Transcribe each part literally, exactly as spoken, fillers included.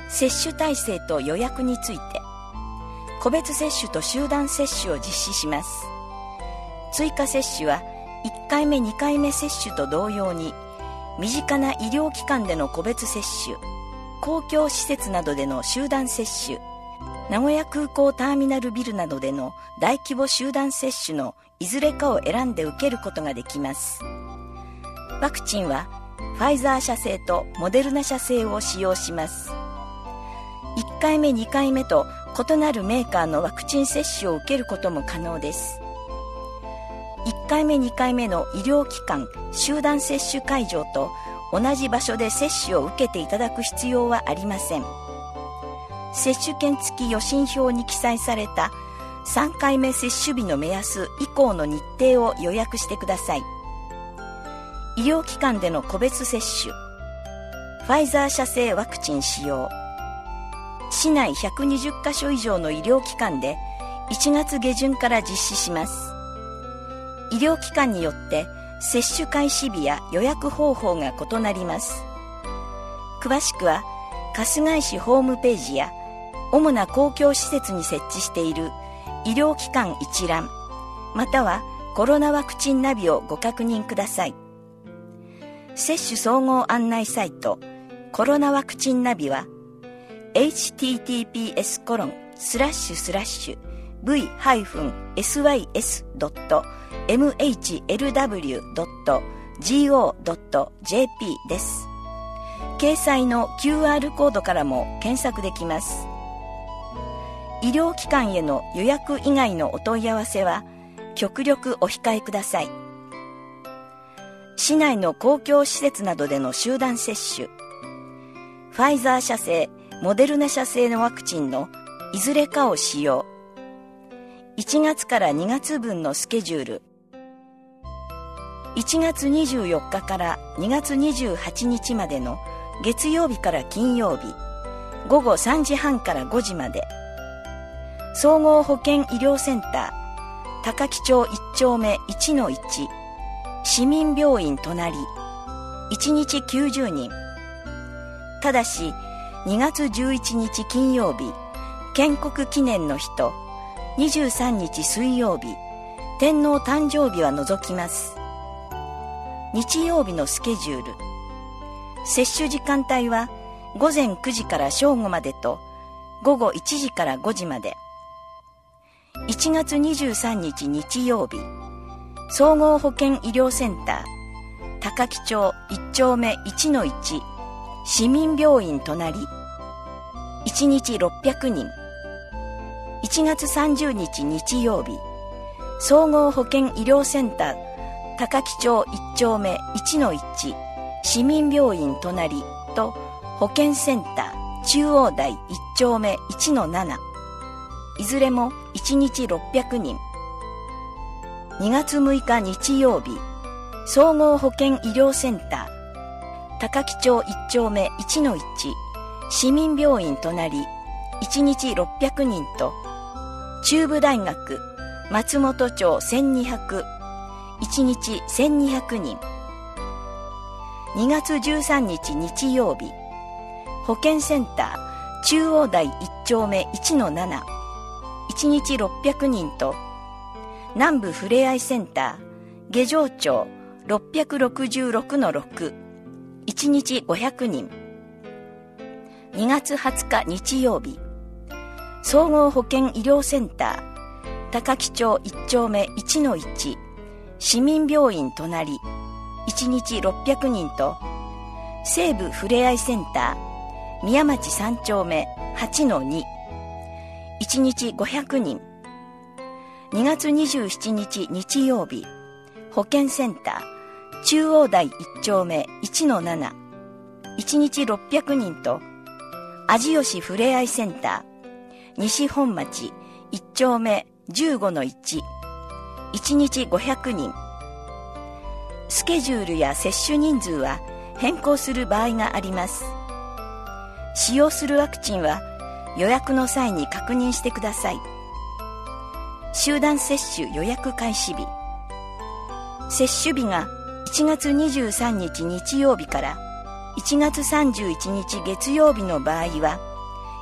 接種体制と予約について、個別接種と集団接種を実施します。追加接種はいっかいめにかいめ接種と同様に、身近な医療機関での個別接種、公共施設などでの集団接種、名古屋空港ターミナルビルなどでの大規模集団接種のいずれかを選んで受けることができます。ワクチンはファイザー社製とモデルナ社製を使用します。いっかいめにかいめと異なるメーカーのワクチン接種を受けることも可能です。いっかいめにかいめの医療機関、集団接種会場と同じ場所で接種を受けていただく必要はありません。接種券付き予診票に記載されたさんかいめ接種日の目安以降の日程を予約してください。医療機関での個別接種、ファイザー社製ワクチン使用、市内ひゃくにじゅっかしょ以上の医療機関でいちがつげじゅんから実施します。医療機関によって接種開始日や予約方法が異なります。詳しくは春日井市ホームページや主な公共施設に設置している医療機関一覧、またはコロナワクチンナビをご確認ください。接種総合案内サイトコロナワクチンナビは エイチティーティーピーエスコロンスラッシュスラッシュブイハイフンエスワイエスドットエムエイチエルダブリュードットジーオードットジェーピー です。掲載の キューアール コードからも検索できます。医療機関への予約以外のお問い合わせは極力お控えください。市内の公共施設などでの集団接種、ファイザー社製、モデルナ社製のワクチンのいずれかを使用。いちがつからにがつぶんのスケジュール。いちがつにじゅうよっかからにがつにじゅうはちにちまでの月曜日から金曜日、ごごさんじはんからごじまで。総合保健医療センター、高木町いっちょうめ いちのいち、市民病院隣、いちにちきゅうじゅうにん。ただし、にがつじゅういちにち金曜日、建国記念の日と、にじゅうさんにち水曜日、天皇誕生日は除きます。日曜日のスケジュール。接種時間帯はごぜんくじから正午までとごごいちじからごじまで。いちがつにじゅうさんにち日曜日、総合保健医療センター、高木町いっちょうめ いちのいち、市民病院隣、いちにちろっぴゃくにん。いちがつさんじゅうにち日曜日、総合保健医療センター、高木町いっちょうめ いちのいち、市民病院隣と保健センター中央台いっちょうめ いちのなな、いずれもいちにちろっぴゃくにん。にがつむいか日曜日、総合保健医療センター高木町いっちょうめ いちのいち、市民病院隣いちにちろっぴゃくにんと、中部大学松本町せんにひゃく、いちにちせんにひゃくにん。にがつじゅうさんにち日曜日、保健センター中央台いっちょうめ いちのなな、いちにちろっぴゃくにんと、南部ふれあいセンター下条町ろっぴゃくろくじゅうろくのろく、いちにちごひゃくにん。にがつはつか日曜日、総合保健医療センター高木町いっちょうめ いちのいち、市民病院隣いちにちろっぴゃくにんと、西部ふれあいセンター宮町さんちょうめ はちのに、いちにちごひゃくにん。にがつにじゅうしちにち日曜日、保健センター中央台いっちょうめ いちのなな、いちにちろっぴゃくにんと、味吉ふれあいセンター西本町いっちょうめじゅうごのいち、いちにちごひゃくにん。スケジュールや接種人数は変更する場合があります。使用するワクチンは予約の際に確認してください。集団接種予約開始日。接種日がいちがつにじゅうさんにち日曜日からいちがつさんじゅういちにち月曜日の場合は、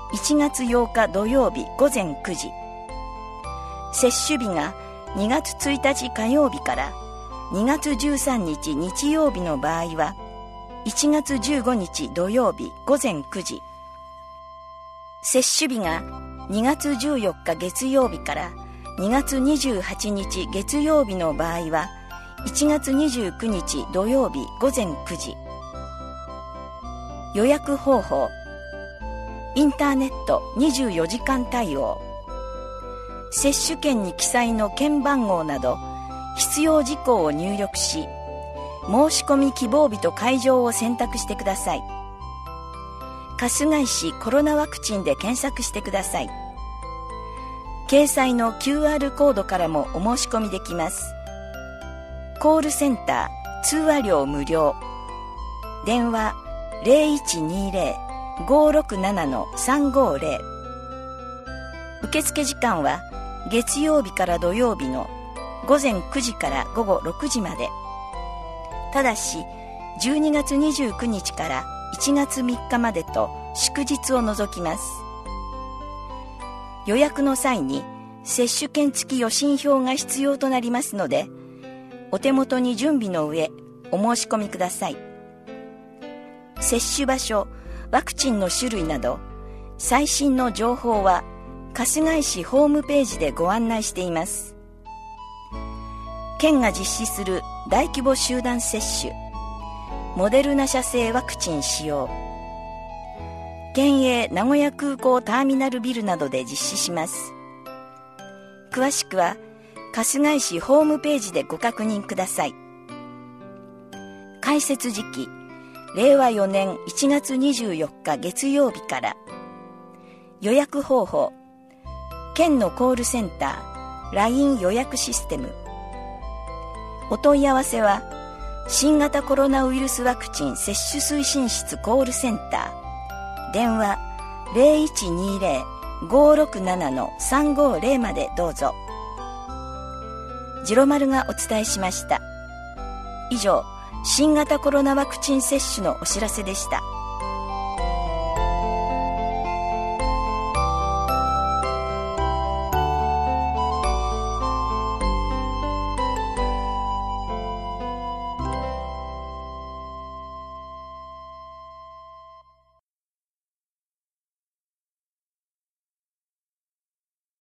いちがつようか土曜日ごぜんくじ、接種日がにがつついたち火曜日からにがつじゅうさんにち日曜日の場合はいちがつじゅうごにち土曜日ごぜんくじ、接種日がにがつじゅうよっか月曜日からにがつにじゅうはちにち月曜日の場合はいちがつにじゅうくにち土曜日ごぜんくじ。予約方法、インターネットにじゅうよじかん対応、接種券に記載の券番号など必要事項を入力し、申し込み希望日と会場を選択してください。春日井市コロナワクチンで検索してください。掲載の キューアール コードからもお申し込みできます。コールセンター通話料無料、電話 ゼロいちにゼロ ごーろくなな さんごーゼロ、受付時間は月曜日から土曜日のごぜんくじからごごろくじまで。ただしじゅうにがつにじゅうくにちからいちがつみっかまでと祝日を除きます。予約の際に接種券付き予診票が必要となりますので、お手元に準備の上お申し込みください。接種場所、ワクチンの種類など最新の情報は春日井市ホームページでご案内しています。県が実施する大規模集団接種、モデルナ社製ワクチン使用、県営名古屋空港ターミナルビルなどで実施します。詳しくは春日井市ホームページでご確認ください。開設時期、れいわよねんいちがつにじゅうよっか月曜日から。予約方法、県のコールセンター ライン 予約システム。お問い合わせは新型コロナウイルスワクチン接種推進室コールセンター、電話 ゼロいちにゼロ ごーろくなな さんごーゼロ までどうぞ。ジロマルがお伝えしました。以上、新型コロナワクチン接種のお知らせでした。